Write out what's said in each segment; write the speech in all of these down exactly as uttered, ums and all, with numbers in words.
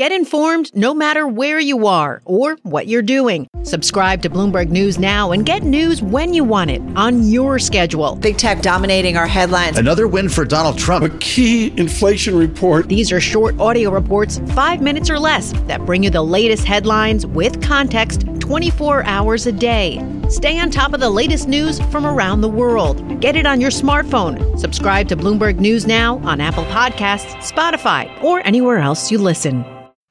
Get informed no matter where you are or what you're doing. Subscribe to Bloomberg News now and get news when you want it on your schedule. Big tech dominating our headlines. Another win for Donald Trump. A key inflation report. These are short audio reports, five minutes or less, that bring you the latest headlines with context twenty-four hours a day. Stay on top of the latest news from around the world. Get it on your smartphone. Subscribe to Bloomberg News now on Apple Podcasts, Spotify, or anywhere else you listen.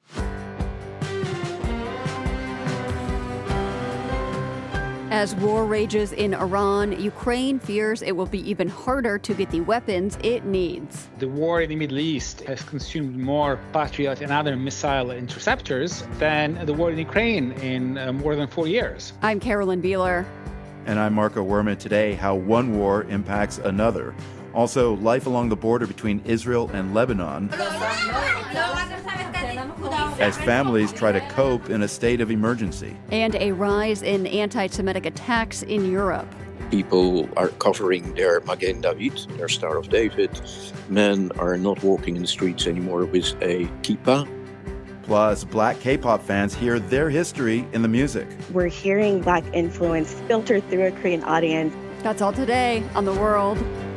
As war rages in Iran, Ukraine fears it will be even harder to get the weapons it needs. The war in the Middle East has consumed more Patriot and other missile interceptors than the war in Ukraine in uh, more than four years. I'm Carolyn Beeler. And I'm Marco Werman. Today, how one war impacts another. Also, life along the border between Israel and Lebanon as families try to cope in a state of emergency. And a rise in anti-Semitic attacks in Europe. People are covering their Magen David, their Star of David. Men are not walking in the streets anymore with a kippah. Plus, black K-pop fans hear their history in the music. We're hearing black influence filter through a Korean audience. That's all today on The World.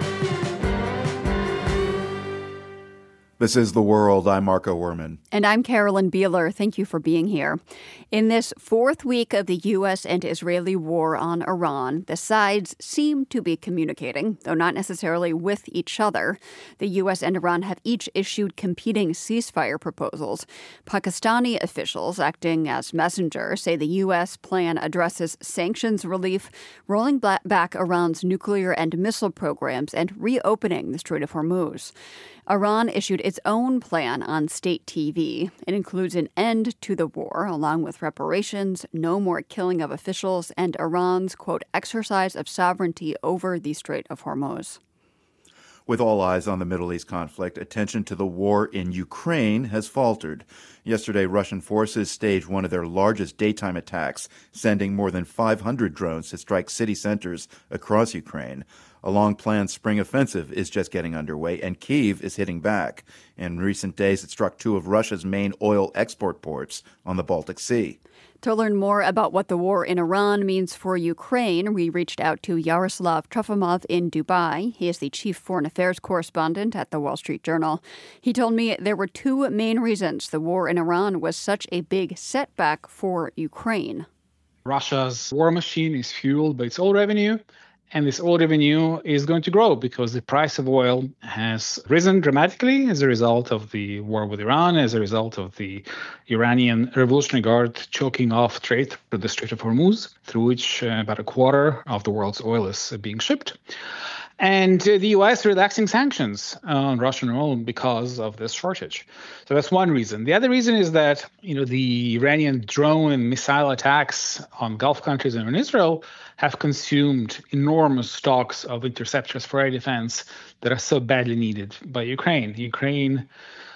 This is The World. I'm Marco Werman. And I'm Carolyn Beeler. Thank you for being here. In this fourth week of the U S and Israeli war on Iran, the sides seem to be communicating, though not necessarily with each other. The U S and Iran have each issued competing ceasefire proposals. Pakistani officials, acting as messengers, say the U S plan addresses sanctions relief, rolling back Iran's nuclear and missile programs, and reopening the Strait of Hormuz. Iran issued its own plan on state T V. It includes an end to the war, along with reparations, no more killing of officials, and Iran's, quote, exercise of sovereignty over the Strait of Hormuz. With all eyes on the Middle East conflict, attention to the war in Ukraine has faltered. Yesterday, Russian forces staged one of their largest daytime attacks, sending more than five hundred drones to strike city centers across Ukraine. A long-planned spring offensive is just getting underway, and Kyiv is hitting back. In recent days, it struck two of Russia's main oil export ports on the Baltic Sea. To learn more about what the war in Iran means for Ukraine, we reached out to Yaroslav Trofimov in Dubai. He is the chief foreign affairs correspondent at the Wall Street Journal. He told me there were two main reasons the war in Iran was such a big setback for Ukraine. Russia's war machine is fueled by its oil revenue. And this oil revenue is going to grow because the price of oil has risen dramatically as a result of the war with Iran, as a result of the Iranian Revolutionary Guard choking off trade through the Strait of Hormuz, through which uh, about a quarter of the world's oil is uh, being shipped. And uh, the U S relaxing sanctions on Russian oil because of this shortage. So that's one reason. The other reason is that, you know, the Iranian drone and missile attacks on Gulf countries and on Israel have consumed enormous stocks of interceptors for air defense that are so badly needed by Ukraine. Ukraine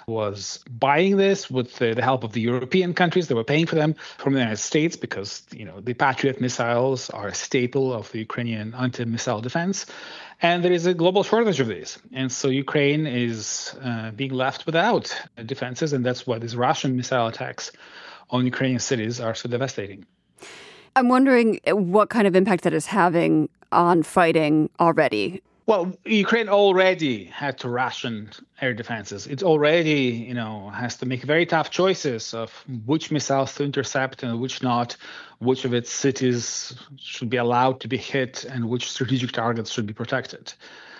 was buying this with the, the help of the European countries. They were paying for them from the United States because, you know, the Patriot missiles are a staple of the Ukrainian anti-missile defense. And there is a global shortage of these. And so Ukraine is uh, being left without defenses. And that's why these Russian missile attacks on Ukrainian cities are so devastating. I'm wondering what kind of impact that is having on fighting already. Well, Ukraine already had to ration air defenses. It already, you know, has to make very tough choices of which missiles to intercept and which not, which of its cities should be allowed to be hit and which strategic targets should be protected.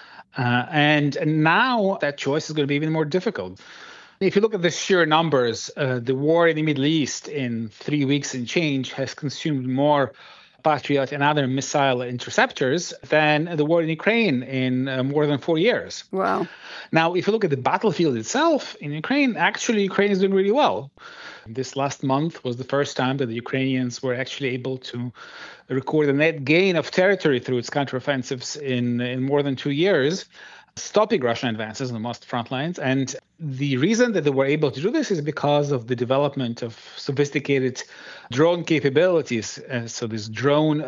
Uh, and, and now that choice is going to be even more difficult. If you look at the sheer numbers, uh, the war in the Middle East in three weeks and change has consumed more Patriot and other missile interceptors than the war in Ukraine in uh, more than four years. Wow. Now, if you look at the battlefield itself in Ukraine, actually Ukraine is doing really well. This last month was the first time that the Ukrainians were actually able to record a net gain of territory through its counteroffensives in, in more than two years, stopping Russian advances on the most front lines. And the reason that they were able to do this is because of the development of sophisticated drone capabilities. Uh, so this drone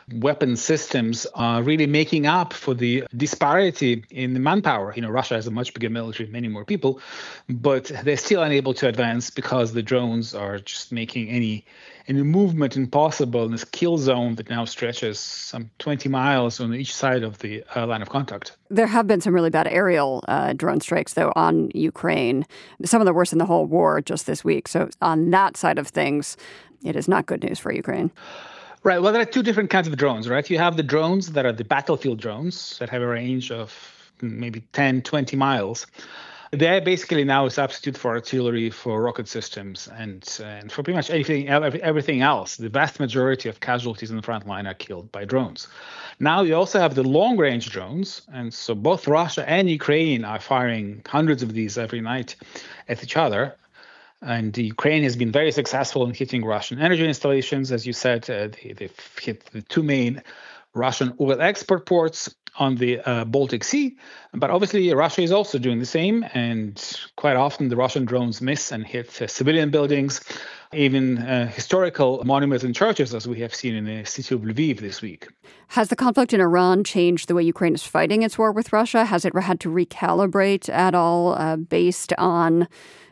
weapon systems are really making up for the disparity in the manpower. You know, Russia has a much bigger military, many more people, but they're still unable to advance because the drones are just making any any movement impossible in this kill zone that now stretches some twenty miles on each side of the uh, line of contact. There have been some really bad aerial uh, drone strikes, though, on Ukraine. Some of the worst in the whole war just this week. So on that side of things, it is not good news for Ukraine. Right. Well, there are two different kinds of drones, right? You have the drones that are the battlefield drones that have a range of maybe ten, twenty miles. They're basically now a substitute for artillery, for rocket systems, and and for pretty much anything, everything else. The vast majority of casualties in the front line are killed by drones. Now you also have the long-range drones, and so both Russia and Ukraine are firing hundreds of these every night at each other. And Ukraine has been very successful in hitting Russian energy installations. As you said, uh, they, they've hit the two main Russian oil export ports on the uh, Baltic Sea. But obviously, Russia is also doing the same. And quite often, the Russian drones miss and hit uh, civilian buildings, even uh, historical monuments and churches, as we have seen in the city of Lviv this week. Has the conflict in Iran changed the way Ukraine is fighting its war with Russia? Has it had to recalibrate at all uh, based on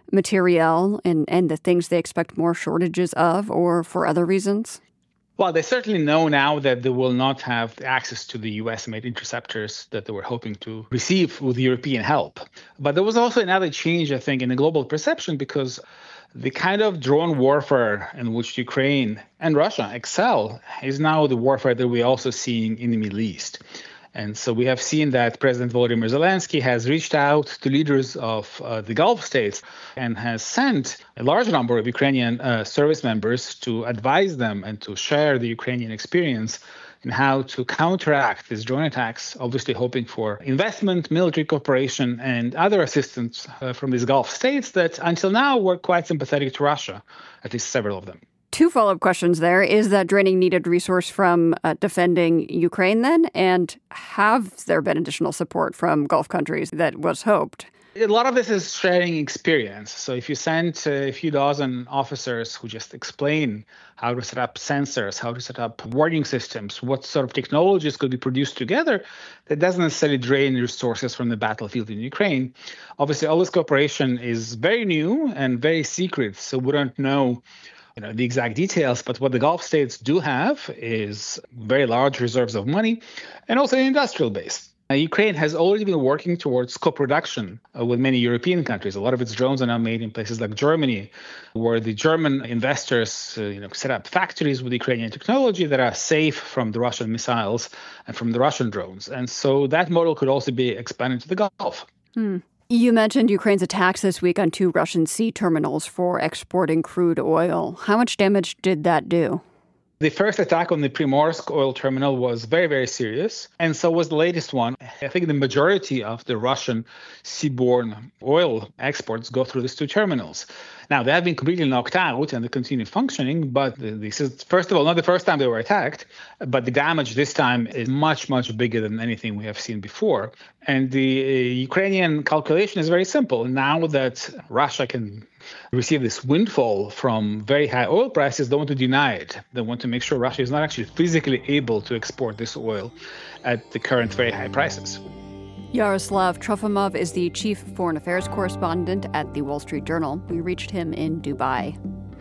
materiel and, and the things they expect more shortages of, or for other reasons? Well, they certainly know now that they will not have access to the U S-made interceptors that they were hoping to receive with European help. But there was also another change, I think, in the global perception, because the kind of drone warfare in which Ukraine and Russia excel is now the warfare that we're also seeing in the Middle East. And so we have seen that President Volodymyr Zelensky has reached out to leaders of uh, the Gulf states and has sent a large number of Ukrainian uh, service members to advise them and to share the Ukrainian experience in how to counteract these drone attacks, obviously hoping for investment, military cooperation, and other assistance uh, from these Gulf states that until now were quite sympathetic to Russia, at least several of them. Two follow-up questions there. Is that draining needed resource from uh, defending Ukraine then? And have there been additional support from Gulf countries that was hoped? A lot of this is sharing experience. So if you send a few dozen officers who just explain how to set up sensors, how to set up warning systems, what sort of technologies could be produced together, that doesn't necessarily drain resources from the battlefield in Ukraine. Obviously, all this cooperation is very new and very secret, so we don't know You know, the exact details, but what the Gulf states do have is very large reserves of money and also an industrial base. Uh, Ukraine has already been working towards co-production uh, with many European countries. A lot of its drones are now made in places like Germany, where the German investors uh, you know, set up factories with Ukrainian technology that are safe from the Russian missiles and from the Russian drones. And so that model could also be expanded to the Gulf. Hmm. You mentioned Ukraine's attacks this week on two Russian sea terminals for exporting crude oil. How much damage did that do? The first attack on the Primorsk oil terminal was very, very serious, and so was the latest one. I think the majority of the Russian seaborne oil exports go through these two terminals. Now, they have been completely knocked out and they continue functioning, but this is, first of all, not the first time they were attacked, but the damage this time is much, much bigger than anything we have seen before. And the uh, Ukrainian calculation is very simple. Now that Russia can receive this windfall from very high oil prices, they want to deny it. They want to make sure Russia is not actually physically able to export this oil at the current very high prices. Yaroslav Trofimov is the chief foreign affairs correspondent at the Wall Street Journal. We reached him in Dubai.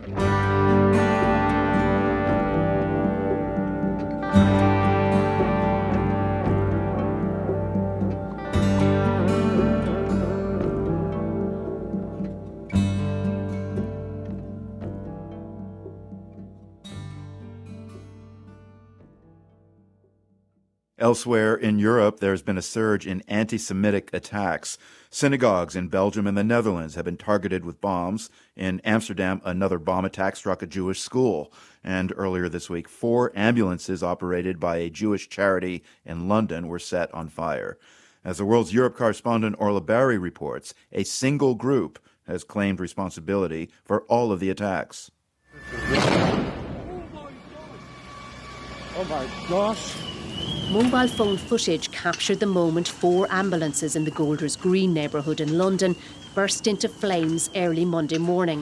Elsewhere in Europe, there's been a surge in anti-Semitic attacks. Synagogues in Belgium and the Netherlands have been targeted with bombs. In Amsterdam, another bomb attack struck a Jewish school. And earlier this week, four ambulances operated by a Jewish charity in London were set on fire. As the World's Europe correspondent Orla Barry reports, a single group has claimed responsibility for all of the attacks. Oh my gosh. Mobile phone footage captured the moment four ambulances in the Golders Green neighbourhood in London burst into flames early Monday morning.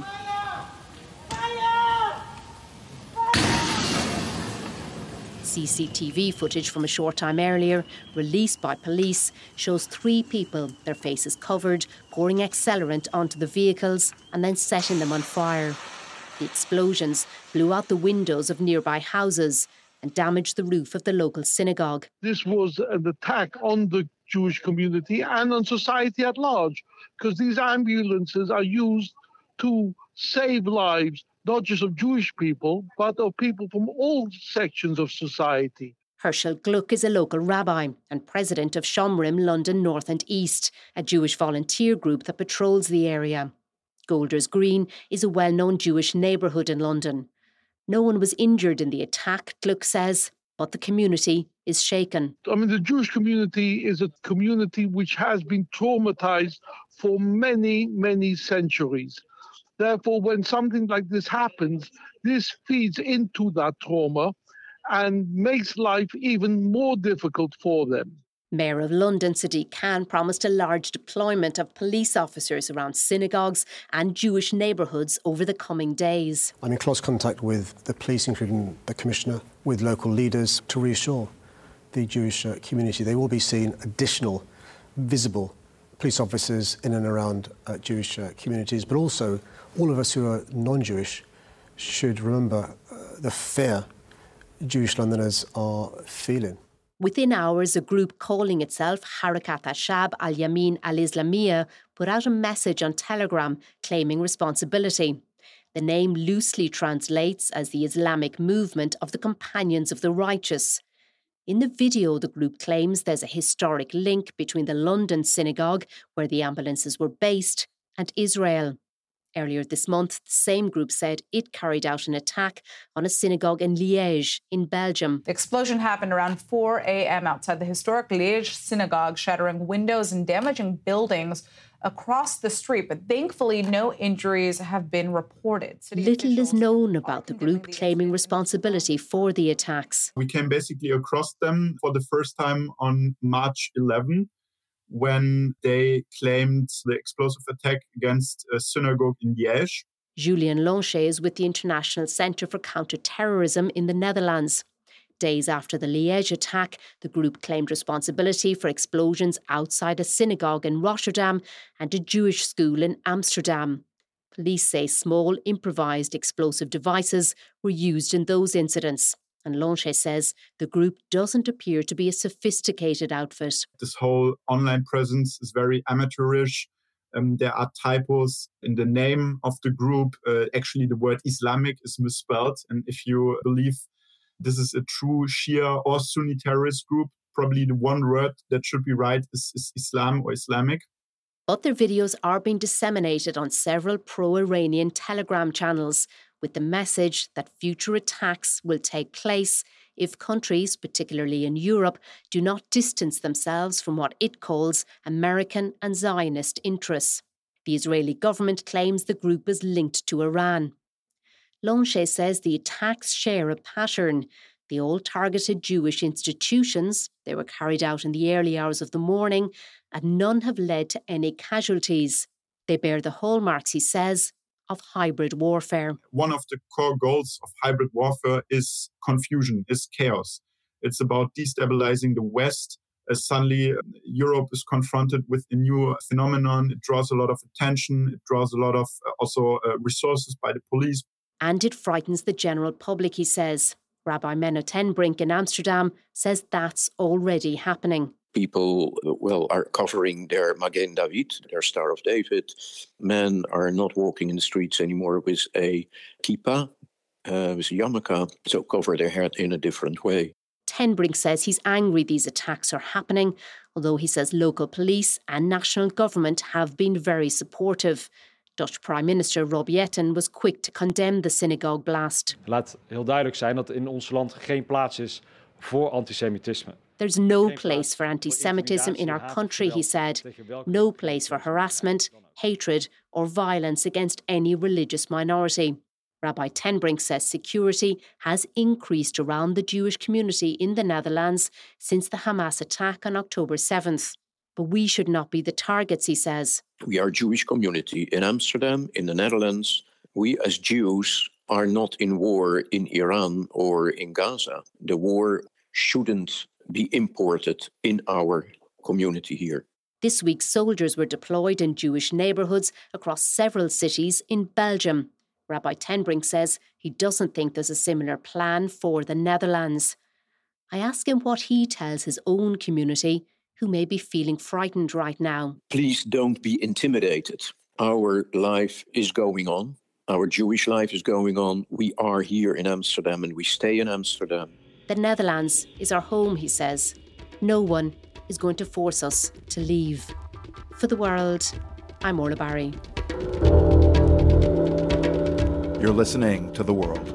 C C T V footage from a short time earlier, released by police, shows three people, their faces covered, pouring accelerant onto the vehicles and then setting them on fire. The explosions blew out the windows of nearby houses and damaged the roof of the local synagogue. This was an attack on the Jewish community and on society at large, because these ambulances are used to save lives, not just of Jewish people, but of people from all sections of society. Herschel Gluck is a local rabbi and president of Shomrim London North and East, a Jewish volunteer group that patrols the area. Golders Green is a well-known Jewish neighbourhood in London. No one was injured in the attack, Gluck says, but the community is shaken. I mean, the Jewish community is a community which has been traumatized for many, many centuries. Therefore, when something like this happens, this feeds into that trauma and makes life even more difficult for them. Mayor of London, Sadiq Khan, promised a large deployment of police officers around synagogues and Jewish neighbourhoods over the coming days. I'm in close contact with the police, including the Commissioner, with local leaders to reassure the Jewish uh, community. They will be seeing additional visible police officers in and around uh, Jewish uh, communities, but also all of us who are non-Jewish should remember uh, the fear Jewish Londoners are feeling. Within hours, a group calling itself Harakat Ashab al-Yamin al-Islamiyya put out a message on Telegram claiming responsibility. The name loosely translates as the Islamic movement of the Companions of the Righteous. In the video, the group claims there's a historic link between the London synagogue, where the ambulances were based, and Israel. Earlier this month, the same group said it carried out an attack on a synagogue in Liège, in Belgium. The explosion happened around four a.m. outside the historic Liège synagogue, shattering windows and damaging buildings across the street. But thankfully, no injuries have been reported. City Little is known about the group claiming responsibility for the attacks. We came basically across them for the first time on March eleventh. When they claimed the explosive attack against a synagogue in Liège. Julien Lonchet is with the International Centre for Counter-Terrorism in the Netherlands. Days after the Liège attack, the group claimed responsibility for explosions outside a synagogue in Rotterdam and a Jewish school in Amsterdam. Police say small, improvised explosive devices were used in those incidents. And Lonchet says the group doesn't appear to be a sophisticated outfit. This whole online presence is very amateurish. Um, there are typos in the name of the group. Uh, actually, the word Islamic is misspelled. And if you believe this is a true Shia or Sunni terrorist group, probably the one word that should be right is, is Islam or Islamic. But their videos are being disseminated on several pro-Iranian Telegram channels, with the message that future attacks will take place if countries, particularly in Europe, do not distance themselves from what it calls American and Zionist interests. The Israeli government claims the group is linked to Iran. Lonchet says the attacks share a pattern. They all targeted Jewish institutions. They were carried out in the early hours of the morning, and none have led to any casualties. They bear the hallmarks, he says, of hybrid warfare. One of the core goals of hybrid warfare is confusion, is chaos. It's about destabilizing the West. As suddenly Europe is confronted with a new phenomenon, it draws a lot of attention, it draws a lot of uh, also uh, resources by the police. And it frightens the general public, he says. Rabbi Menno ten Brink in Amsterdam says that's already happening. People, well, are covering their Magen David, their Star of David. Men are not walking in the streets anymore with a kippah, uh, with a yarmulke, so cover their head in a different way. ten Brink says he's angry these attacks are happening, although he says local police and national government have been very supportive. Dutch Prime Minister Rob Jetten was quick to condemn the synagogue blast. Laat heel duidelijk zijn dat in ons land geen plaats is voor antisemitisme. There's no place for anti-Semitism in our country, he said. No place for harassment, hatred or violence against any religious minority. Rabbi ten Brink says security has increased around the Jewish community in the Netherlands since the Hamas attack on October seventh. But we should not be the targets, he says. We are a Jewish community in Amsterdam, in the Netherlands. We as Jews are not in war in Iran or in Gaza. The war shouldn't be imported in our community here. This week, soldiers were deployed in Jewish neighbourhoods across several cities in Belgium. Rabbi ten Brink says he doesn't think there's a similar plan for the Netherlands. I ask him what he tells his own community, who may be feeling frightened right now. Please don't be intimidated. Our life is going on. Our Jewish life is going on. We are here in Amsterdam and we stay in Amsterdam. The Netherlands is our home, he says. No one is going to force us to leave. For The World, I'm Orla Barry. You're listening to The World.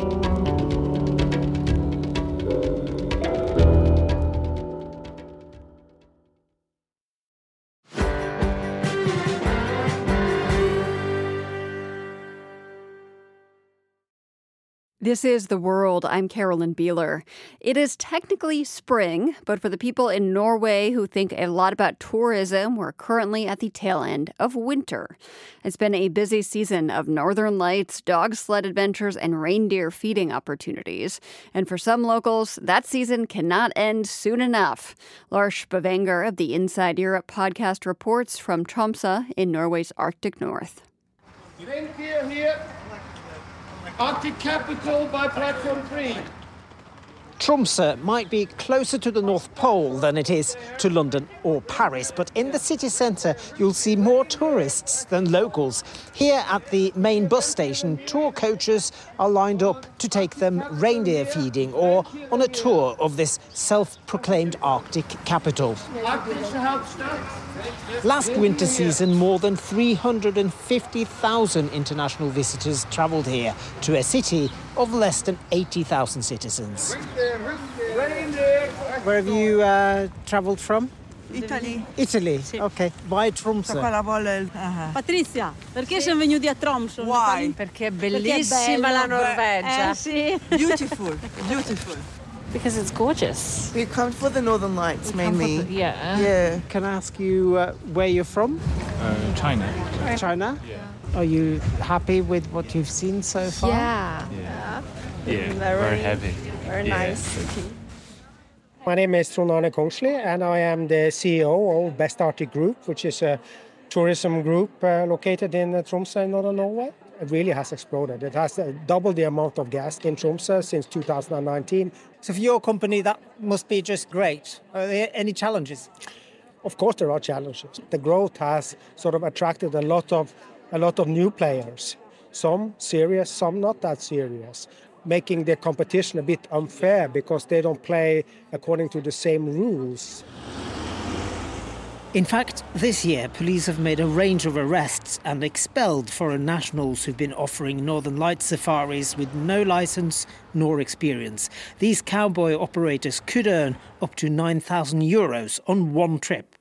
This is The World. I'm Carolyn Beeler. It is technically spring, but for the people in Norway who think a lot about tourism, we're currently at the tail end of winter. It's been a busy season of northern lights, dog sled adventures, and reindeer feeding opportunities. And for some locals, that season cannot end soon enough. Lars Bavanger of the Inside Europe podcast reports from Tromsø in Norway's Arctic North. Reindeer here. Arctic capital by platform three. Tromsø might be closer to the North Pole than it is to London or Paris, but in the city centre you'll see more tourists than locals. Here at the main bus station, tour coaches are lined up to take them reindeer feeding or on a tour of this self-proclaimed Arctic capital. Last winter season, more than three hundred fifty thousand international visitors travelled here to a city of less than eighty thousand citizens. Where have you uh, travelled from? Italy. Italy, sì. Ok. Why Tromsø? Uh-huh. Patricia, perché siamo venuti a Tromsø? Why? Perché è bellissima Perché è la Norvegia. Eh, sì. Beautiful, beautiful. Because it's gorgeous. We come for the Northern Lights, We come mainly. for the- yeah. Yeah. Can I ask you uh, where you're from? Uh, China. China? Yeah. Are you happy with what you've seen so far? Yeah. Yeah, Very- very happy. Very Yeah. nice city. My name is Trond Arne Kongsli, and I am the C E O of Best Arctic Group, which is a tourism group uh, located in uh, Tromsø in northern Norway. It really has exploded. It has uh, doubled the amount of guests in Tromsø since two thousand nineteen. So for your company, that must be just great. Are there any challenges? Of course, there are challenges. The growth has sort of attracted a lot of a lot of new players. Some serious, some not that serious, making the competition a bit unfair because they don't play according to the same rules. In fact, this year, police have made a range of arrests and expelled foreign nationals who've been offering Northern Lights safaris with no licence nor experience. These cowboy operators could earn up to nine thousand euros on one trip.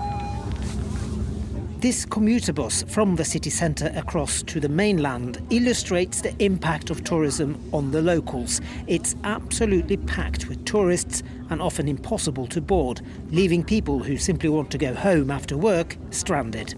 This commuter bus from the city centre across to the mainland illustrates the impact of tourism on the locals. It's absolutely packed with tourists and often impossible to board, leaving people who simply want to go home after work stranded.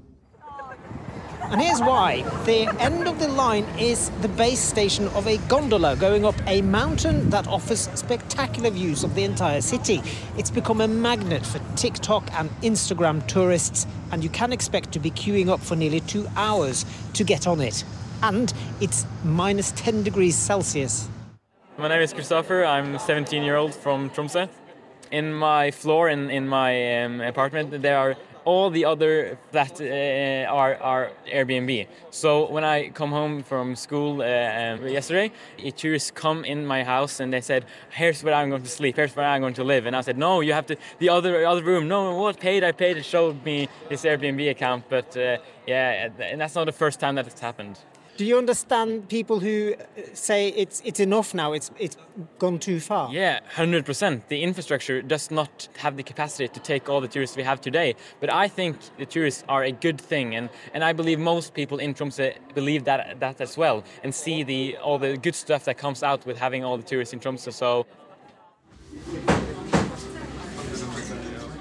And here's why. The end of the line is the base station of a gondola going up a mountain that offers spectacular views of the entire city. It's become a magnet for TikTok and Instagram tourists, and you can expect to be queuing up for nearly two hours to get on it. And it's minus ten degrees Celsius. My name is Christopher. I'm a seventeen-year-old from Tromsø. In my floor, in, in my um, apartment, there are all the other flats uh, are, are Airbnb. So when I come home from school uh, um, yesterday, tourists come in my house and they said, here's where I'm going to sleep, here's where I'm going to live. And I said, no, you have to, the other other room. No, what, paid? I paid. It showed me this Airbnb account. But uh, yeah, and that's not the first time that it's happened. Do you understand people who say it's it's enough now, it's it's gone too far? Yeah, one hundred percent. The infrastructure does not have the capacity to take all the tourists we have today. But I think the tourists are a good thing, and, and I believe most people in Tromsø believe that that as well, and see the all the good stuff that comes out with having all the tourists in Tromsø. So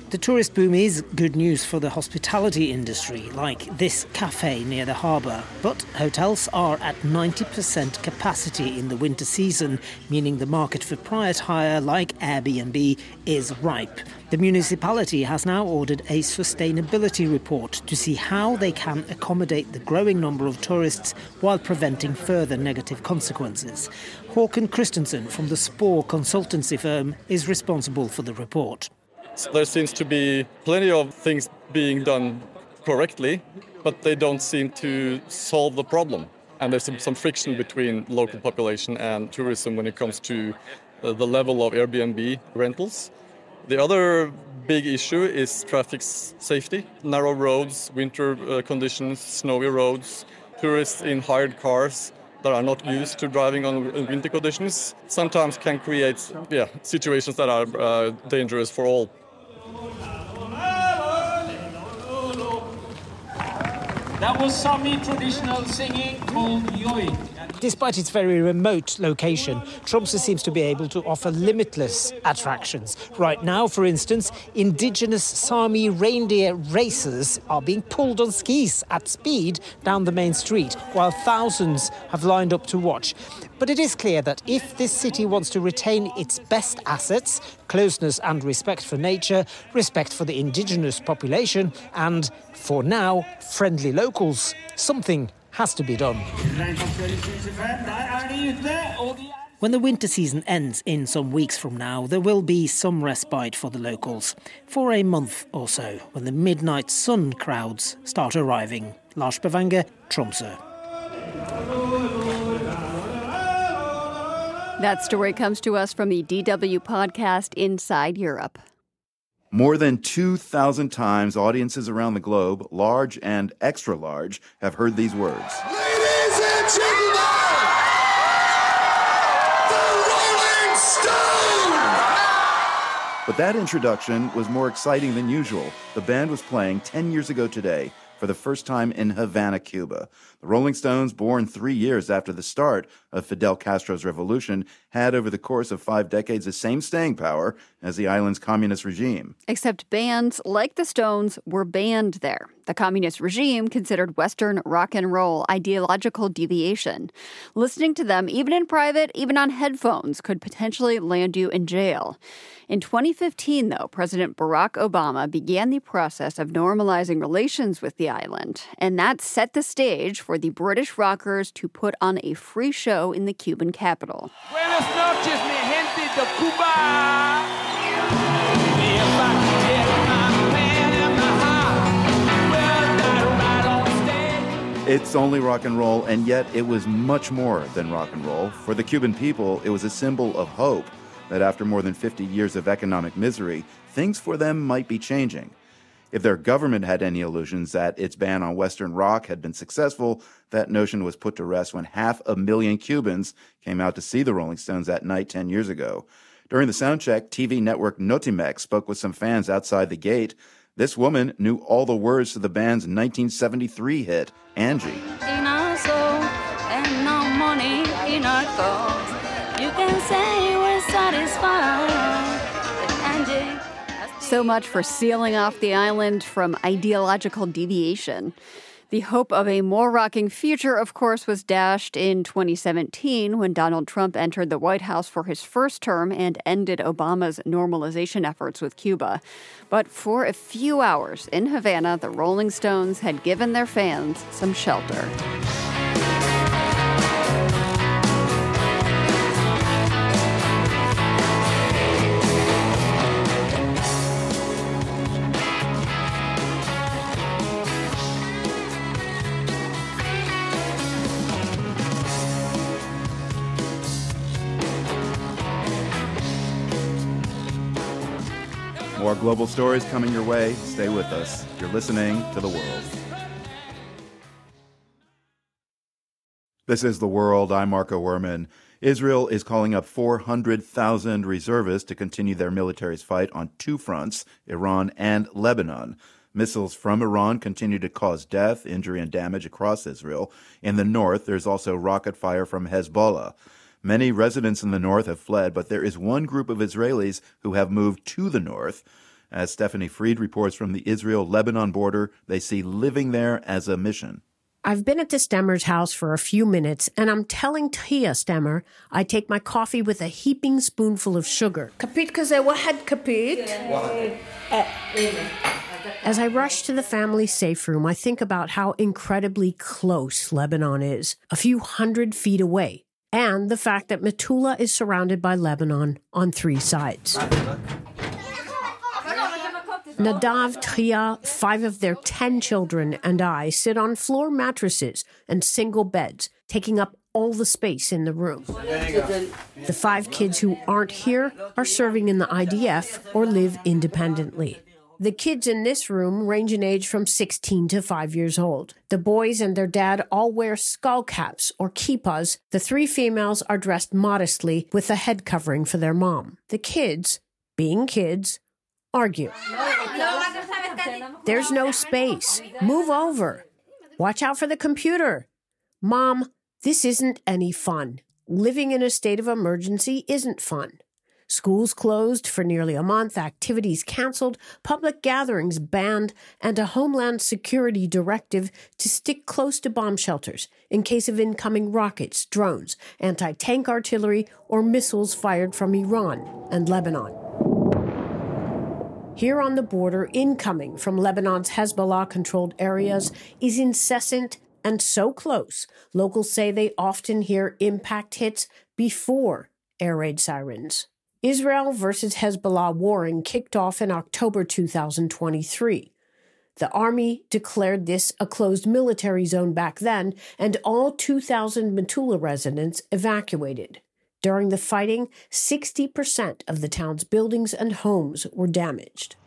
The tourist boom is good news for the hospitality industry, like this cafe near the harbour. But hotels are at ninety percent capacity in the winter season, meaning the market for private hire like Airbnb is ripe. The municipality has now ordered a sustainability report to see how they can accommodate the growing number of tourists while preventing further negative consequences. Håkan Christensen from the Spore consultancy firm is responsible for the report. So there seems to be plenty of things being done correctly, but they don't seem to solve the problem. And there's some, some friction between local population and tourism when it comes to uh, the level of Airbnb rentals. The other big issue is traffic safety. Narrow roads, winter uh, conditions, snowy roads, tourists in hired cars that are not used to driving on winter conditions sometimes can create yeah, situations that are uh, dangerous for all. That was Sami traditional singing called Yoik. Despite its very remote location, Tromsø seems to be able to offer limitless attractions. Right now, for instance, indigenous Sami reindeer racers are being pulled on skis at speed down the main street, while thousands have lined up to watch. But it is clear that if this city wants to retain its best assets, closeness and respect for nature, respect for the indigenous population, and, for now, friendly locals, something has to be done. When the winter season ends in some weeks from now, there will be some respite for the locals. For a month or so, when the midnight sun crowds start arriving. Lars Bavanger, Tromsø. That story comes to us from the D W podcast Inside Europe. More than two thousand times, audiences around the globe, large and extra large, have heard these words. Ladies and gentlemen, the Rolling Stones! But that introduction was more exciting than usual. The band was playing ten years ago today for the first time in Havana, Cuba. The Rolling Stones, born three years after the start of Fidel Castro's revolution, had over the course of five decades the same staying power as the island's communist regime. Except bands like the Stones were banned there. The communist regime considered Western rock and roll ideological deviation. Listening to them, even in private, even on headphones, could potentially land you in jail. In twenty fifteen, though, President Barack Obama began the process of normalizing relations with the island, and that set the stage for the British rockers to put on a free show in the Cuban capital. Buenas noches, mi gente de Cuba. It's only rock and roll, and yet it was much more than rock and roll. For the Cuban people, it was a symbol of hope that after more than fifty years of economic misery, things for them might be changing. If their government had any illusions that its ban on Western rock had been successful, that notion was put to rest when half a million Cubans came out to see the Rolling Stones that night ten years ago. During the soundcheck, T V network Notimex spoke with some fans outside the gate. This woman knew all the words to the band's nineteen seventy-three hit, Angie. In our soul and no money in our cause. You can say we're satisfied, but Angie. So much for sealing off the island from ideological deviation. The hope of a more rocking future, of course, was dashed in twenty seventeen when Donald Trump entered the White House for his first term and ended Obama's normalization efforts with Cuba. But for a few hours in Havana, the Rolling Stones had given their fans some shelter. More global stories coming your way. Stay with us. You're listening to The World. This is The World. I'm Marco Werman. Israel is calling up four hundred thousand reservists to continue their military's fight on two fronts, Iran and Lebanon. Missiles from Iran continue to cause death, injury, and damage across Israel. In the north, there's also rocket fire from Hezbollah. Many residents in the north have fled, but there is one group of Israelis who have moved to the north. As Stephanie Fried reports from the Israel-Lebanon border, they see living there as a mission. I've been at the Stemmer's house for a few minutes, and I'm telling Tia Stemmer I take my coffee with a heaping spoonful of sugar. كبيت كذا واحد كبيت. As I rush to the family safe room, I think about how incredibly close Lebanon is, a few hundred feet away, and the fact that Metula is surrounded by Lebanon on three sides. Nadav, Tria, five of their ten children, and I sit on floor mattresses and single beds, taking up all the space in the room. The five kids who aren't here are serving in the I D F or live independently. The kids in this room range in age from sixteen to five years old. The boys and their dad all wear skull caps or kippas. The three females are dressed modestly with a head covering for their mom. The kids, being kids, argue. There's no space. Move over. Watch out for the computer. Mom, this isn't any fun. Living in a state of emergency isn't fun. Schools closed for nearly a month, activities canceled, public gatherings banned, and a Homeland Security directive to stick close to bomb shelters in case of incoming rockets, drones, anti-tank artillery, or missiles fired from Iran and Lebanon. Here on the border, incoming from Lebanon's Hezbollah-controlled areas is incessant and so close, locals say they often hear impact hits before air raid sirens. Israel versus Hezbollah warring kicked off in October two thousand twenty-three. The army declared this a closed military zone back then, and all two thousand Metula residents evacuated. During the fighting, sixty percent of the town's buildings and homes were damaged.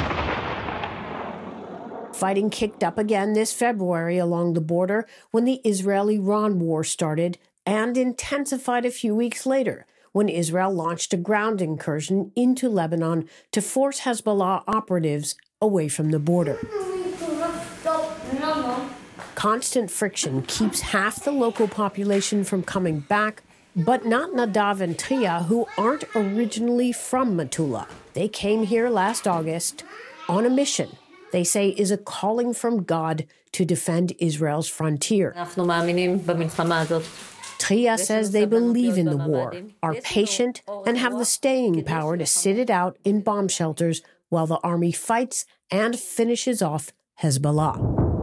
Fighting kicked up again this February along the border when the Israel-Iran war started, and intensified a few weeks later when Israel launched a ground incursion into Lebanon to force Hezbollah operatives away from the border. Constant friction keeps half the local population from coming back, but not Nadav and Tria, who aren't originally from Metula. They came here last August on a mission they say is a calling from God to defend Israel's frontier. Tria says they believe in the war, are patient, and have the staying power to sit it out in bomb shelters while the army fights and finishes off Hezbollah.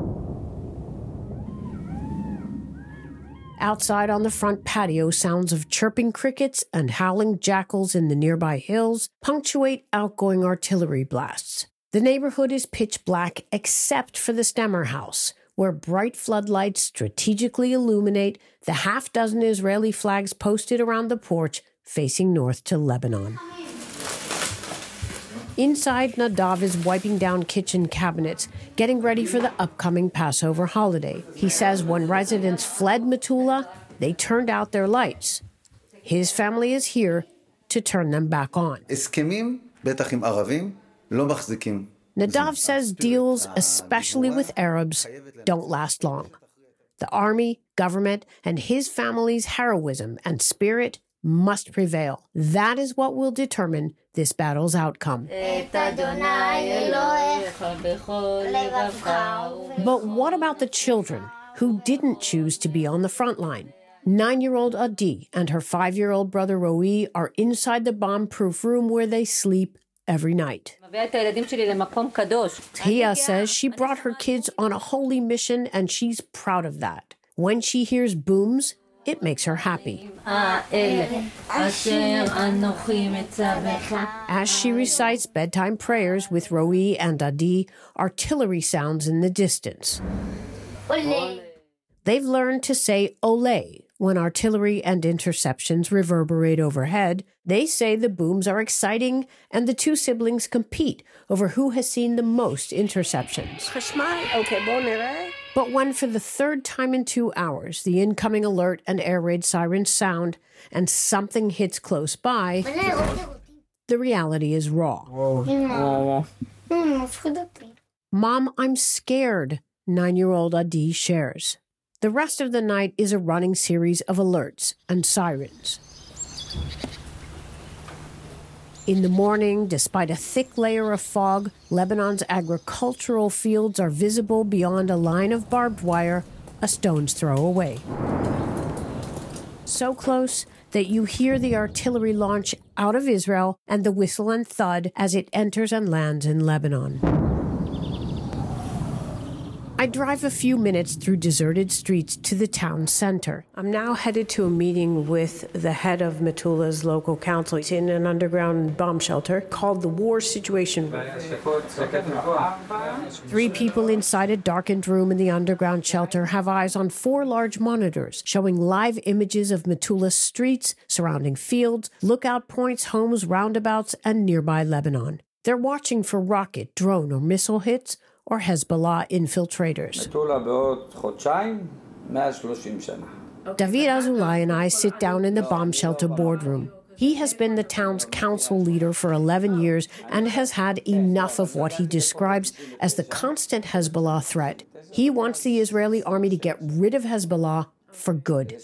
Outside on the front patio, sounds of chirping crickets and howling jackals in the nearby hills punctuate outgoing artillery blasts. The neighborhood is pitch black except for the Stemmer house, where bright floodlights strategically illuminate the half dozen Israeli flags posted around the porch facing north to Lebanon. Inside, Nadav is wiping down kitchen cabinets, getting ready for the upcoming Passover holiday. He says when residents fled Metula, they turned out their lights. His family is here to turn them back on. Nadav says deals, especially with Arabs, don't last long. The army, government, and his family's heroism and spirit must prevail. That is what will determine this battle's outcome. But what about the children who didn't choose to be on the front line? Nine-year-old Adi and her five-year-old brother Roi are inside the bomb-proof room where they sleep every night. Tia says she brought her kids on a holy mission and she's proud of that. When she hears booms, it makes her happy. As she recites bedtime prayers with Roi and Adi, artillery sounds in the distance. Ole. They've learned to say ole when artillery and interceptions reverberate overhead. They say the booms are exciting, and the two siblings compete over who has seen the most interceptions. But when for the third time in two hours, the incoming alert and air raid sirens sound, and something hits close by, the reality is raw. Mom, I'm scared, nine-year-old Adi shares. The rest of the night is a running series of alerts and sirens. In the morning, despite a thick layer of fog, Lebanon's agricultural fields are visible beyond a line of barbed wire a stone's throw away. So close that you hear the artillery launch out of Israel and the whistle and thud as it enters and lands in Lebanon. I drive a few minutes through deserted streets to the town center. I'm now headed to a meeting with the head of Metulla's local council. It's in an underground bomb shelter called the War Situation Room. Three people inside a darkened room in the underground shelter have eyes on four large monitors showing live images of Metulla's streets, surrounding fields, lookout points, homes, roundabouts, and nearby Lebanon. They're watching for rocket, drone, or missile hits, or Hezbollah infiltrators. David Azulay and I sit down in the bomb shelter boardroom. He has been the town's council leader for eleven years and has had enough of what he describes as the constant Hezbollah threat. He wants the Israeli army to get rid of Hezbollah for good.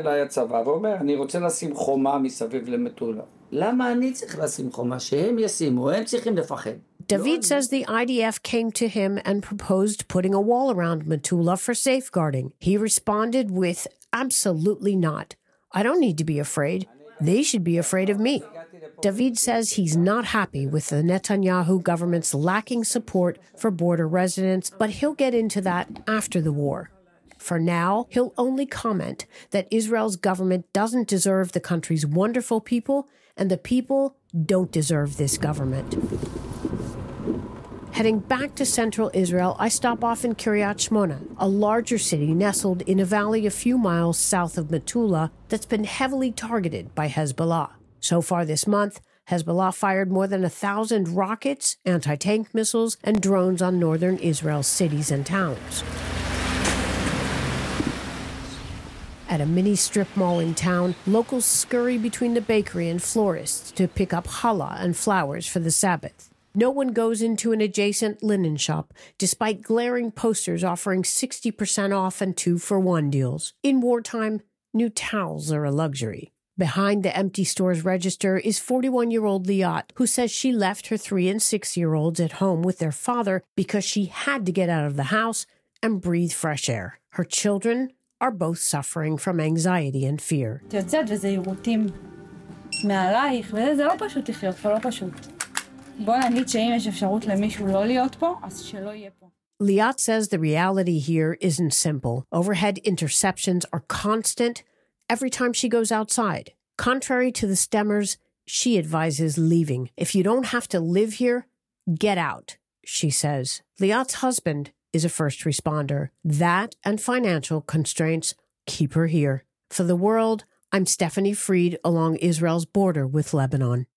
David says the I D F came to him and proposed putting a wall around Metulla for safeguarding. He responded with, absolutely not. I don't need to be afraid. They should be afraid of me. David says he's not happy with the Netanyahu government's lacking support for border residents, but he'll get into that after the war. For now, he'll only comment that Israel's government doesn't deserve the country's wonderful people, and the people don't deserve this government. Heading back to central Israel, I stop off in Kiryat Shmona, a larger city nestled in a valley a few miles south of Metulla that's been heavily targeted by Hezbollah. So far this month, Hezbollah fired more than a thousand rockets, anti-tank missiles, and drones on northern Israel's cities and towns. At a mini strip mall in town, locals scurry between the bakery and florists to pick up challah and flowers for the Sabbath. No one goes into an adjacent linen shop, despite glaring posters offering sixty percent off and two-for-one deals. In wartime, new towels are a luxury. Behind the empty store's register is forty-one-year-old Liat, who says she left her three- and six-year-olds at home with their father because she had to get out of the house and breathe fresh air. Her children are both suffering from anxiety and fear. Liat says the reality here isn't simple. Overhead interceptions are constant every time she goes outside. Contrary to the Stemmers, she advises leaving. If you don't have to live here, get out, she says. Liat's husband is a first responder. That and financial constraints keep her here. For The World, I'm Stephanie Fried along Israel's border with Lebanon.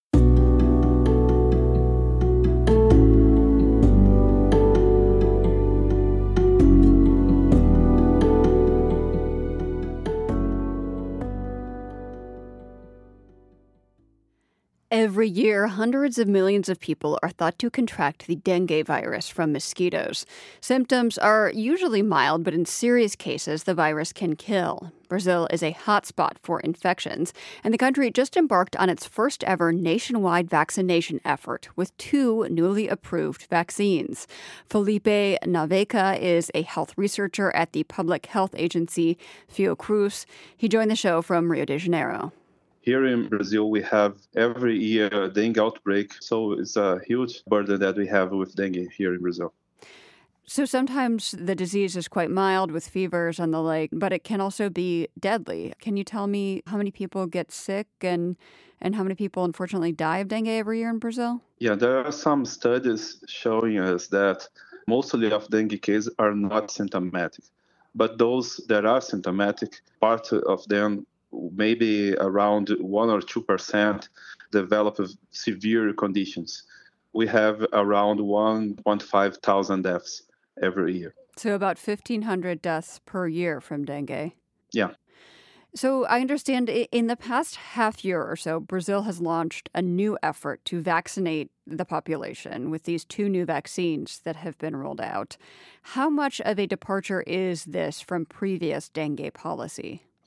Every year, hundreds of millions of people are thought to contract the dengue virus from mosquitoes. Symptoms are usually mild, but in serious cases, the virus can kill. Brazil is a hotspot for infections, and the country just embarked on its first ever nationwide vaccination effort with two newly approved vaccines. Felipe Naveca is a health researcher at the public health agency Fiocruz. He joined the show from Rio de Janeiro. Here in Brazil, we have every year a dengue outbreak, so it's a huge burden that we have with dengue here in Brazil. So sometimes the disease is quite mild with fevers and the like, but it can also be deadly. Can you tell me how many people get sick and, and how many people unfortunately die of dengue every year in Brazil? Yeah, there are some studies showing us that mostly of dengue cases are not symptomatic, but those that are symptomatic, part of them maybe around one or two percent develop severe conditions. We have around one point five thousand deaths every year. So about fifteen hundred deaths per year from dengue. Yeah. So I understand in the past half year or so, Brazil has launched a new effort to vaccinate the population with these two new vaccines that have been rolled out. How much of a departure is this from previous dengue policy?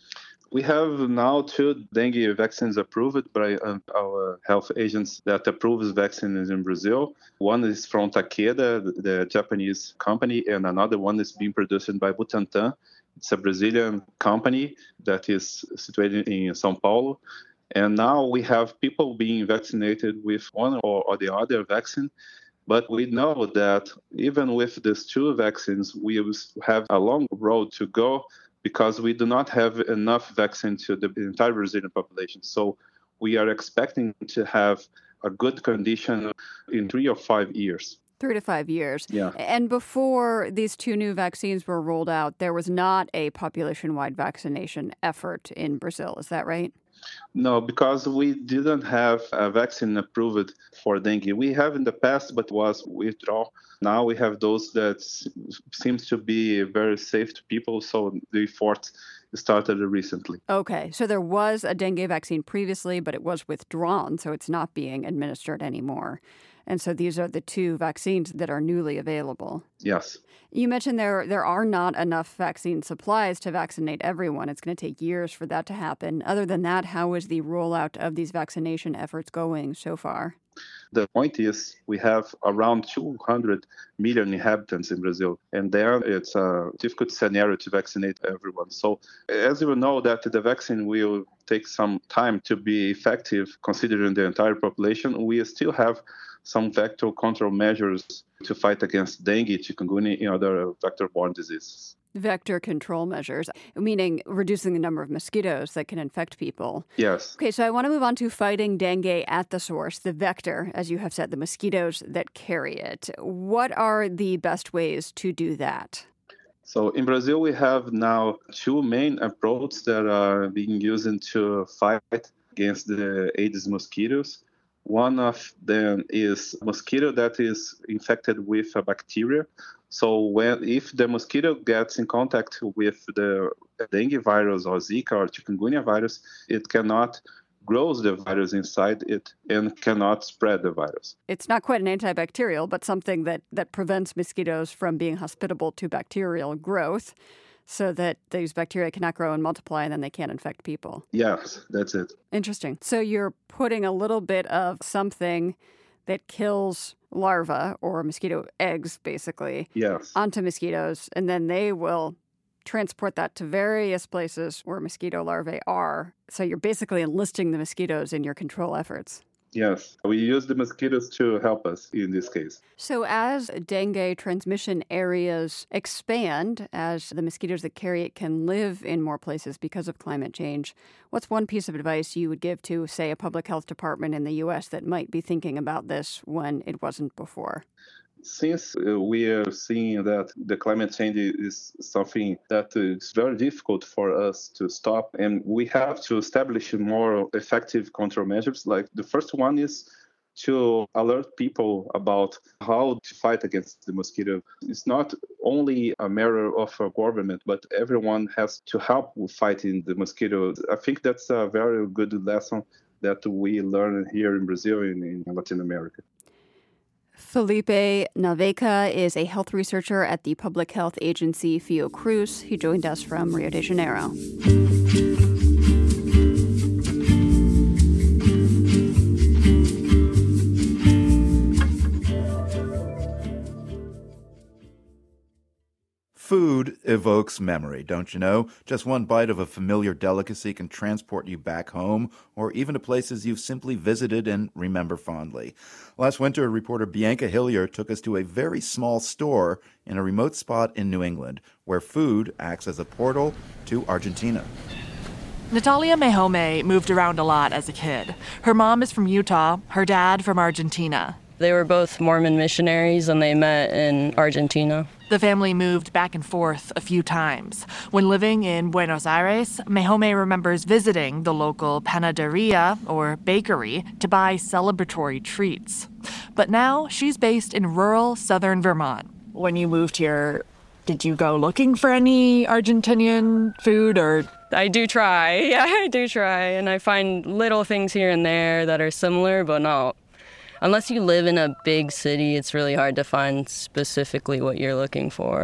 We have now two dengue vaccines approved by uh, our health agents that approves vaccines in Brazil. One is from Takeda, the, the Japanese company, and another one is being produced by Butantan. It's a Brazilian company that is situated in São Paulo. And now we have people being vaccinated with one or, or the other vaccine. But we know that even with these two vaccines, we have a long road to go because we do not have enough vaccine to the entire Brazilian population. So we are expecting to have a good condition in three or five years. Three to five years. Yeah. And before these two new vaccines were rolled out, there was not a population-wide vaccination effort in Brazil. Is that right? No, because we didn't have a vaccine approved for dengue. We have in the past, but was withdrawn. Now we have those that seems to be very safe to people, so the effort started recently. Okay, so there was a dengue vaccine previously, but it was withdrawn, so it's not being administered anymore. And so these are the two vaccines that are newly available. Yes. You mentioned there there are not enough vaccine supplies to vaccinate everyone. It's going to take years for that to happen. Other than that, how is the rollout of these vaccination efforts going so far? The point is we have around two hundred million inhabitants in Brazil, and there it's a difficult scenario to vaccinate everyone. So as you know that the vaccine will take some time to be effective considering the entire population, we still have some vector control measures to fight against dengue, chikungunya, and other vector-borne diseases. Vector control measures, meaning reducing the number of mosquitoes that can infect people. Yes. Okay, so I want to move on to fighting dengue at the source, the vector, as you have said, the mosquitoes that carry it. What are the best ways to do that? So in Brazil, we have now two main approaches that are being used to fight against the Aedes mosquitoes. One of them is mosquito that is infected with a bacteria. So when if the mosquito gets in contact with the dengue virus or Zika or chikungunya virus, it cannot grow the virus inside it and cannot spread the virus. It's not quite an antibacterial, but something that, that prevents mosquitoes from being hospitable to bacterial growth so that these bacteria cannot grow and multiply and then they can't infect people. Yes, that's it. Interesting. So you're putting a little bit of something that kills larvae or mosquito eggs, basically, yes, onto mosquitoes, and then they will transport that to various places where mosquito larvae are. So you're basically enlisting the mosquitoes in your control efforts. Yes, we use the mosquitoes to help us in this case. So as dengue transmission areas expand, as the mosquitoes that carry it can live in more places because of climate change, what's one piece of advice you would give to, say, a public health department in the U S that might be thinking about this when it wasn't before? Since uh, we are seeing that the climate change is something that is very difficult for us to stop, and we have to establish more effective control measures. Like the first one is to alert people about how to fight against the mosquito. It's not only a matter of a government, but everyone has to help with fighting the mosquito. I think that's a very good lesson that we learn here in Brazil and in Latin America. Felipe Naveca is a health researcher at the public health agency Fiocruz. He joined us from Rio de Janeiro. Food evokes memory, don't you know? Just one bite of a familiar delicacy can transport you back home or even to places you've simply visited and remember fondly. Last winter, reporter Bianca Hillier took us to a very small store in a remote spot in New England where food acts as a portal to Argentina. Natalia Mejome moved around a lot as a kid. Her mom is from Utah, her dad from Argentina. They were both Mormon missionaries and they met in Argentina. The family moved back and forth a few times. When living in Buenos Aires, Mejome remembers visiting the local panaderia, or bakery, to buy celebratory treats. But now she's based in rural southern Vermont. When you moved here, did you go looking for any Argentinian food, or...? I do try. Yeah, I do try. And I find little things here and there that are similar, but not. Unless you live in a big city, it's really hard to find specifically what you're looking for.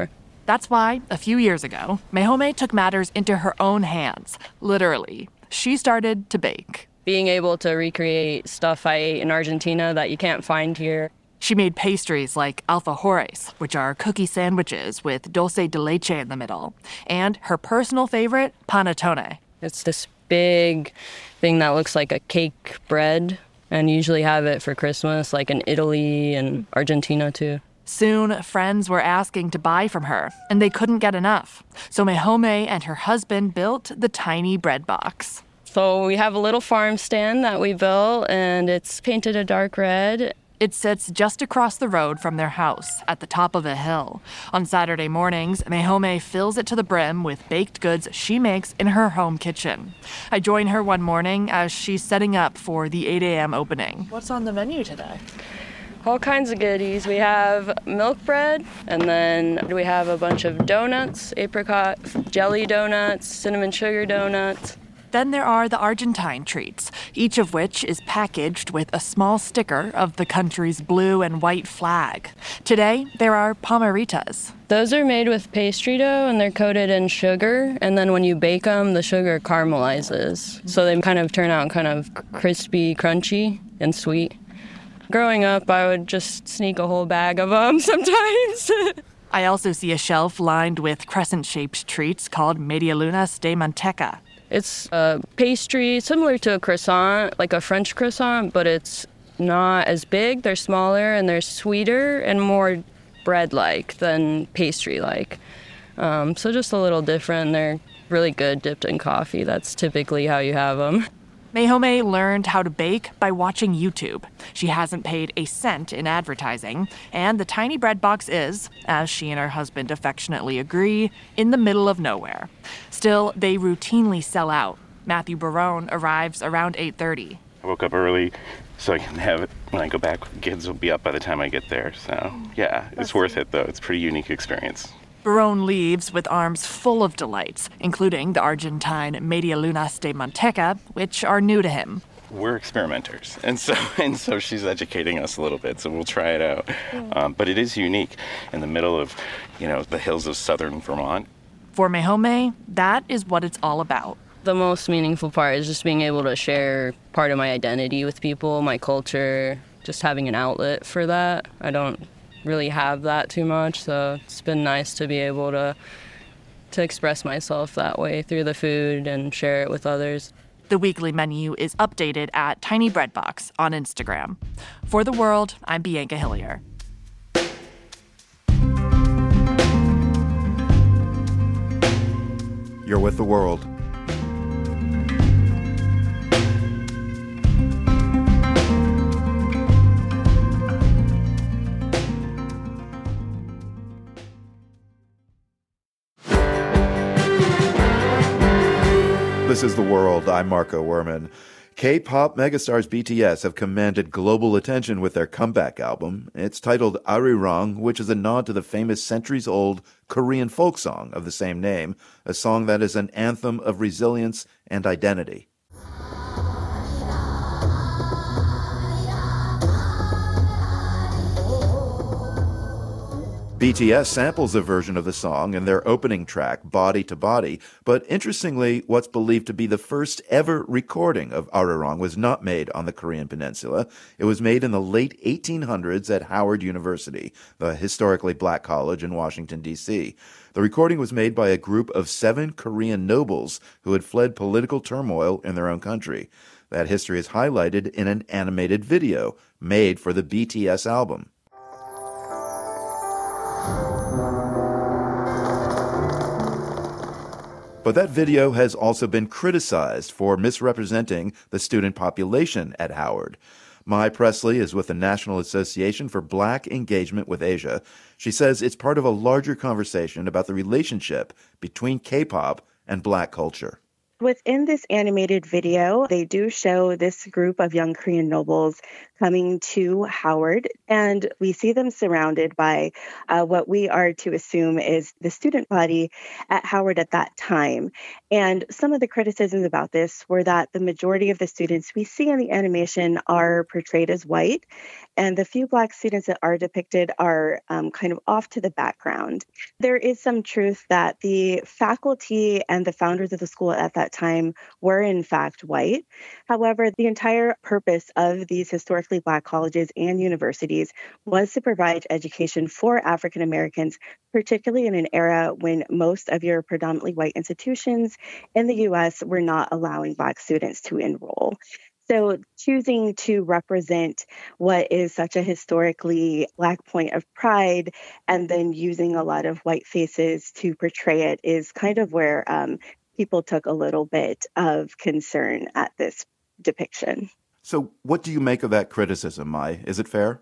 That's why, a few years ago, Mehome took matters into her own hands, literally. She started to bake. Being able to recreate stuff I ate in Argentina that you can't find here. She made pastries like alfajores, which are cookie sandwiches with dulce de leche in the middle, and her personal favorite, panettone. It's this big thing that looks like a cake bread, and usually have it for Christmas, like in Italy and Argentina too. Soon, friends were asking to buy from her, and they couldn't get enough. So Mehome and her husband built the tiny bread box. So we have a little farm stand that we built, and it's painted a dark red. It sits just across the road from their house, at the top of a hill. On Saturday mornings, Mehome fills it to the brim with baked goods she makes in her home kitchen. I join her one morning as she's setting up for the eight a.m. opening. What's on the menu today? All kinds of goodies. We have milk bread, and then we have a bunch of donuts, apricot jelly donuts, cinnamon sugar donuts. Then there are the Argentine treats, each of which is packaged with a small sticker of the country's blue and white flag. Today, there are palmeritas. Those are made with pastry dough, and they're coated in sugar, and then when you bake them, the sugar caramelizes. So they kind of turn out kind of crispy, crunchy, and sweet. Growing up, I would just sneak a whole bag of them sometimes. I also see a shelf lined with crescent-shaped treats called medialunas de manteca. It's a pastry similar to a croissant, like a French croissant, but it's not as big. They're smaller, and they're sweeter and more bread-like than pastry-like. Um, so just a little different. They're really good dipped in coffee. That's typically how you have them. Mehome learned how to bake by watching YouTube. She hasn't paid a cent in advertising, and the tiny bread box is, as she and her husband affectionately agree, in the middle of nowhere. Still, they routinely sell out. Matthew Barone arrives around eight thirty. I woke up early so I can have it when I go back. Kids will be up by the time I get there. So, yeah, it's worth it, though. It's a pretty unique experience. Barone leaves with arms full of delights, including the Argentine medialunas de manteca, which are new to him. We're experimenters, and so and so she's educating us a little bit, so we'll try it out. Um, but it is unique in the middle of, you know, the hills of southern Vermont. For Mehome, that is what it's all about. The most meaningful part is just being able to share part of my identity with people, my culture, just having an outlet for that. I don't really have that too much, so it's been nice to be able to to express myself that way through the food and share it with others. The weekly menu is updated at Tiny Bread Box on Instagram. For The World, I'm Bianca Hillier. You're with The World. This is The World. I'm Marco Werman. K-pop megastars B T S have commanded global attention with their comeback album. It's titled Arirang, which is a nod to the famous centuries-old Korean folk song of the same name, a song that is an anthem of resilience and identity. B T S samples a version of the song in their opening track, Body to Body, but interestingly, what's believed to be the first ever recording of Arirang was not made on the Korean peninsula. It was made in the late eighteen hundreds at Howard University, the historically black college in Washington, D C The recording was made by a group of seven Korean nobles who had fled political turmoil in their own country. That history is highlighted in an animated video made for the B T S album. But that video has also been criticized for misrepresenting the student population at Howard. Mai Presley is with the National Association for Black Engagement with Asia. She says it's part of a larger conversation about the relationship between K-pop and black culture. Within this animated video, they do show this group of young Korean nobles coming to Howard, and we see them surrounded by uh, what we are to assume is the student body at Howard at that time. And some of the criticisms about this were that the majority of the students we see in the animation are portrayed as white, and the few Black students that are depicted are um, kind of off to the background. There is some truth that the faculty and the founders of the school at that time were in fact white. However, the entire purpose of these historically Black colleges and universities was to provide education for African Americans, particularly in an era when most of your predominantly white institutions in the U S were not allowing Black students to enroll. So choosing to represent what is such a historically Black point of pride and then using a lot of white faces to portray it is kind of where um, people took a little bit of concern at this depiction. So what do you make of that criticism, Mai? Is it fair?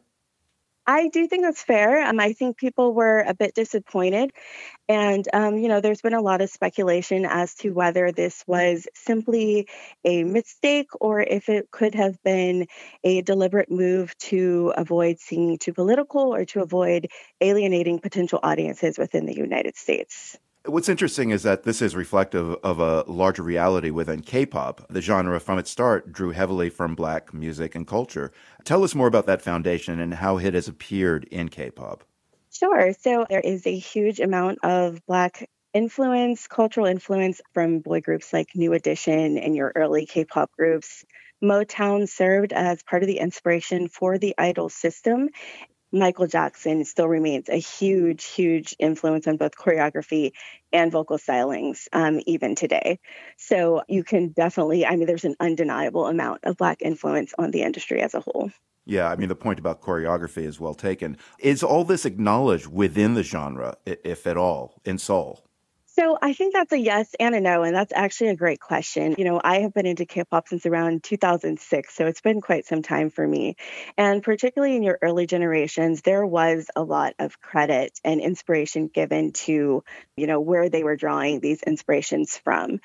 I do think that's fair. Um, I think people were a bit disappointed. And, um, you know, there's been a lot of speculation as to whether this was simply a mistake or if it could have been a deliberate move to avoid seeming too political or to avoid alienating potential audiences within the United States. What's interesting is that this is reflective of a larger reality within K-pop. The genre from its start drew heavily from Black music and culture. Tell us more about that foundation and how it has appeared in K-pop. Sure. So there is a huge amount of Black influence, cultural influence from boy groups like New Edition and your early K-pop groups. Motown served as part of the inspiration for the idol system. Michael Jackson still remains a huge, huge influence on both choreography and vocal stylings, um, even today. So you can definitely, I mean, there's an undeniable amount of Black influence on the industry as a whole. Yeah, I mean, the point about choreography is well taken. Is all this acknowledged within the genre, if at all, in Seoul? So I think that's a yes and a no, and that's actually a great question. You know, I have been into K-pop since around two thousand six, so it's been quite some time for me. And particularly in your early generations, there was a lot of credit and inspiration given to, you know, where they were drawing these inspirations from.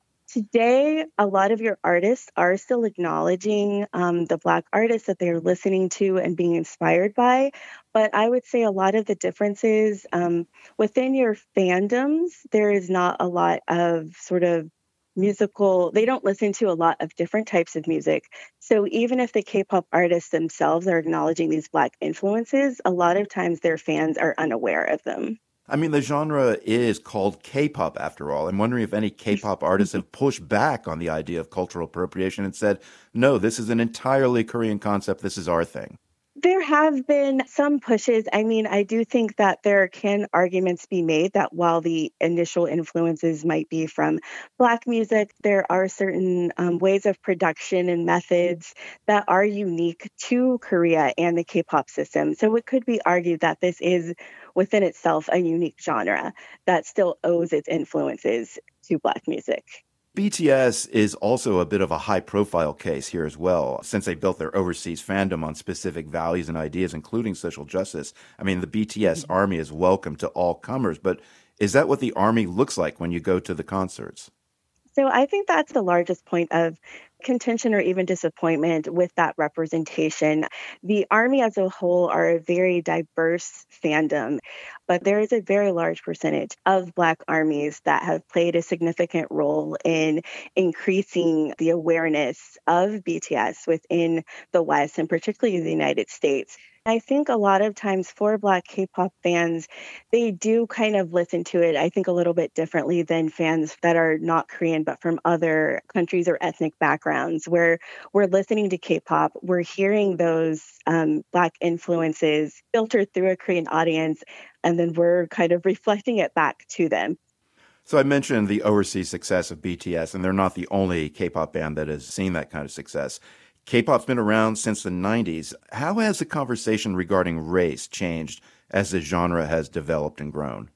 Today, a lot of your artists are still acknowledging um, the Black artists that they're listening to and being inspired by. But I would say a lot of the differences um, within your fandoms, there is not a lot of sort of musical, they don't listen to a lot of different types of music. So even if the K-pop artists themselves are acknowledging these Black influences, a lot of times their fans are unaware of them. I mean, the genre is called K-pop after all. I'm wondering if any K-pop artists have pushed back on the idea of cultural appropriation and said, no, this is an entirely Korean concept. This is our thing. There have been some pushes. I mean, I do think that there can arguments be made that while the initial influences might be from Black music, there are certain um, ways of production and methods that are unique to Korea and the K-pop system. So it could be argued that this is within itself a unique genre that still owes its influences to Black music. B T S is also a bit of a high-profile case here as well, since they built their overseas fandom on specific values and ideas, including social justice. I mean, the B T S mm-hmm. army is welcome to all comers, but is that what the army looks like when you go to the concerts? So I think that's the largest point of contention or even disappointment with that representation. The Army as a whole are a very diverse fandom, but there is a very large percentage of Black armies that have played a significant role in increasing the awareness of B T S within the West and particularly the United States. I think a lot of times for Black K-pop fans, they do kind of listen to it, I think, a little bit differently than fans that are not Korean, but from other countries or ethnic backgrounds, where we're listening to K-pop, we're hearing those um, Black influences filtered through a Korean audience, and then we're kind of reflecting it back to them. So I mentioned the overseas success of B T S, and they're not the only K-pop band that has seen that kind of success. K-pop's been around since the nineties. How has the conversation regarding race changed as the genre has developed and grown?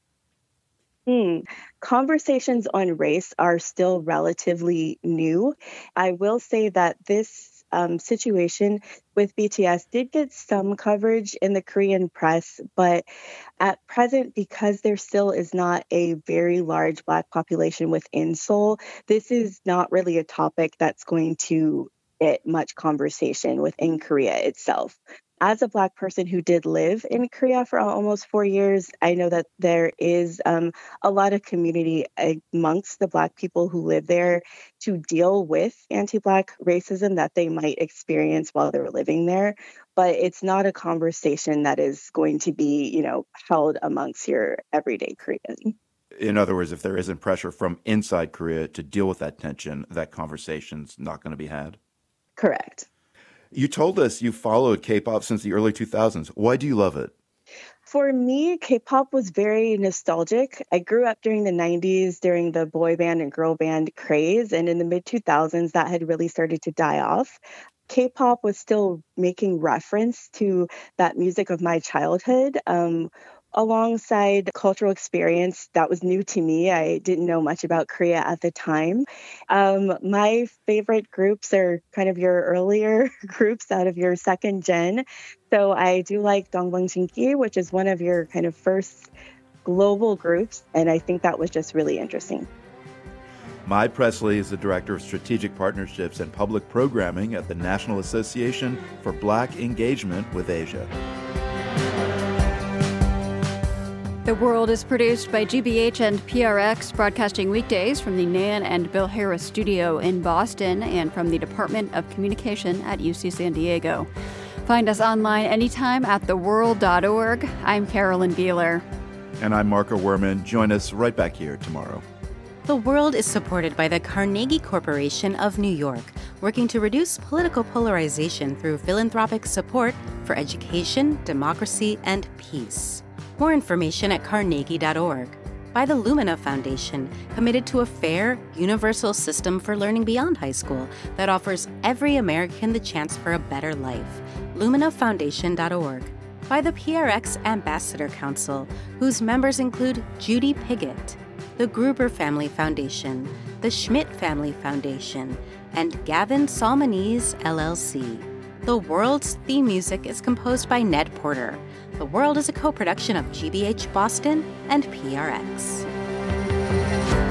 Hmm. Conversations on race are still relatively new. I will say that this um, situation with B T S did get some coverage in the Korean press, but at present, because there still is not a very large Black population within Seoul, this is not really a topic that's going to get much conversation within Korea itself. As a Black person who did live in Korea for almost four years, I know that there is um, a lot of community amongst the Black people who live there to deal with anti-Black racism that they might experience while they're living there. But it's not a conversation that is going to be, you know, held amongst your everyday Korean. In other words, if there isn't pressure from inside Korea to deal with that tension, that conversation's not going to be had? Correct. You told us you followed K-pop since the early two thousands. Why do you love it? For me, K-pop was very nostalgic. I grew up during the nineties, during the boy band and girl band craze, and in the mid two thousands, that had really started to die off. K-pop was still making reference to that music of my childhood, um, alongside cultural experience that was new to me. I didn't know much about Korea at the time. Um, my favorite groups are kind of your earlier groups out of your second gen. So I do like Dongbangsinki, which is one of your kind of first global groups. And I think that was just really interesting. Mai Presley is the Director of Strategic Partnerships and Public Programming at the National Association for Black Engagement with Asia. The World is produced by G B H and P R X, broadcasting weekdays from the Nan and Bill Harris studio in Boston and from the Department of Communication at U C San Diego. Find us online anytime at the world dot org. I'm Carolyn Beeler. And I'm Marco Werman. Join us right back here tomorrow. The World is supported by the Carnegie Corporation of New York, working to reduce political polarization through philanthropic support for education, democracy, and peace. More information at carnegie dot org. By the Lumina Foundation, committed to a fair, universal system for learning beyond high school that offers every American the chance for a better life. lumina foundation dot org. By the P R X Ambassador Council, whose members include Judy Piggott, the Gruber Family Foundation, the Schmidt Family Foundation, and Gavin Salmonese, L L C. The World's theme music is composed by Ned Porter. The World is a co-production of G B H Boston and P R X.